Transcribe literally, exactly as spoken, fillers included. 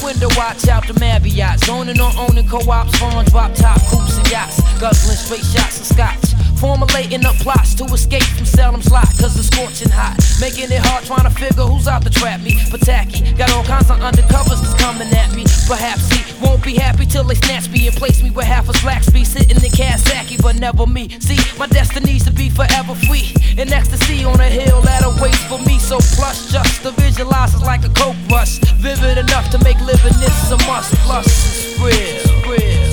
window, watch out the Marriott. Zoning on owning co-ops, farm drop top coops and yachts. Guzzling straight shots of scotch. Formulating up plots to escape from Salem's lot, cause it's scorching hot. Making it hard trying to figure who's out to trap me. But tacky, got all kinds of undercovers that's coming at me. Perhaps he won't be happy till they snatch me and place me with half a slack speed. Sitting in Kawasaki, but never me. See, my destiny's to be forever free. In ecstasy on a hill that awaits for me. So plush, just to visualize is like a coke rush. Vivid enough to make living this a must. Plus, it's real, real.